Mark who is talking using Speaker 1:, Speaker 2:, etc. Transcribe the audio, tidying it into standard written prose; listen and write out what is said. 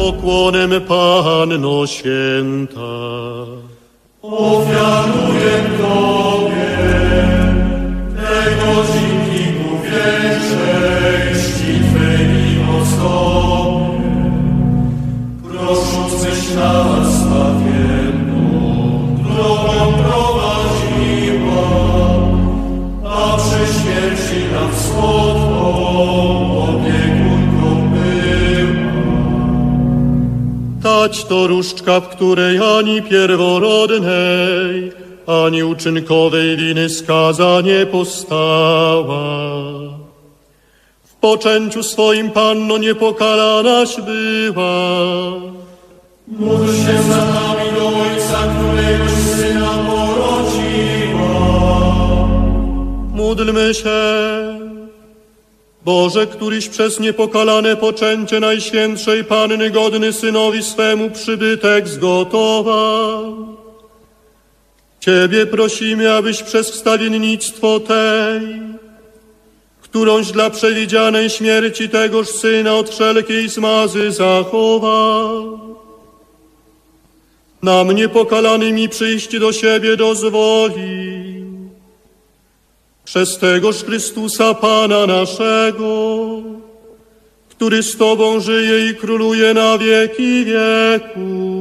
Speaker 1: pokłonem Panno Święta.
Speaker 2: Ofiaruję Tobie tego dzienniku większej czci Twej miłosierdzie, prosząc byś nas stawienną drogą prowadziła, a przy śmierci nam słodką opiekunką była.
Speaker 1: Tać to różdżka, w której ani pierworodnej, ani uczynkowej winy skaza nie postała. W poczęciu swoim Panno niepokalałaś była.
Speaker 2: Módl się za nami do Ojca, któregoś Syna porodziła.
Speaker 1: Módlmy się. Boże, któryś przez niepokalane poczęcie Najświętszej Panny godny Synowi swemu przybytek zgotował. Ciebie prosimy, abyś przez wstawiennictwo tej, którąś dla przewidzianej śmierci tegoż Syna od wszelkiej zmazy zachował. Nam niepokalanymi przyjść do siebie dozwolił. Przez tegoż Chrystusa Pana naszego, który z Tobą żyje i króluje na wieki wieków.